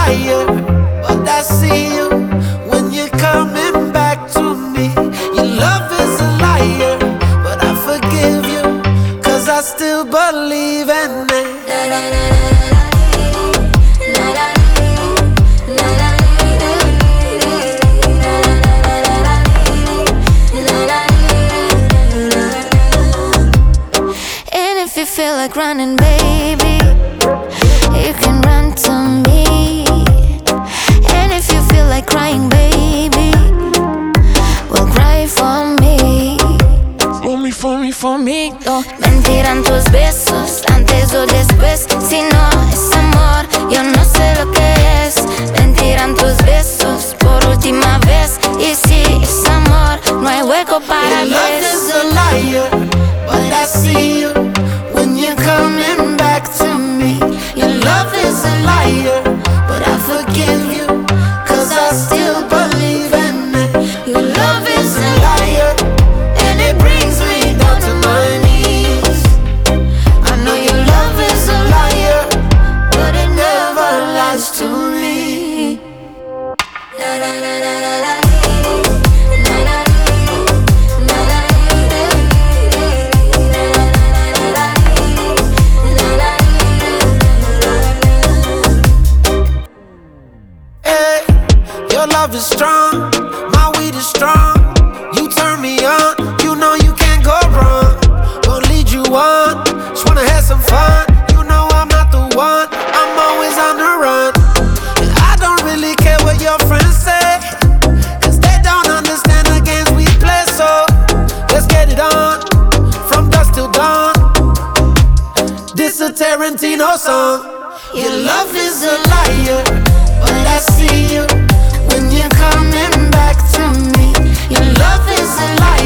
liar, but I see you when you're coming back to me. Your love is a liar, but I forgive you, 'cause I still believe in it. And if you feel like running, baby, you can run to me. And if you feel like crying, baby, well, cry for me. For me. Oh, mentirán tus besos antes o después. Si no es amor, yo no sé lo que es. Mentirán tus besos por última vez. Y si es amor, no hay hueco para Your love is a liar, but I see you when you're coming back to me. Your love is a liar, but I forgive you, 'cause I still believe in it. Your love is a liar, and it brings me down to my knees. I know your love is a liar, but it never lies to me. La, la, la, la, la, la. Your love is strong, my weed is strong. You turn me on, you know you can't go wrong. Won't lead you on, just wanna have some fun. You know I'm not the one, I'm always on the run. And I don't really care what your friends say, 'cause they don't understand the games we play. So let's get it on, from dusk till dawn. This a Tarantino song. Your love is a liar, but I see you when you're coming back to me. Your love is a liar.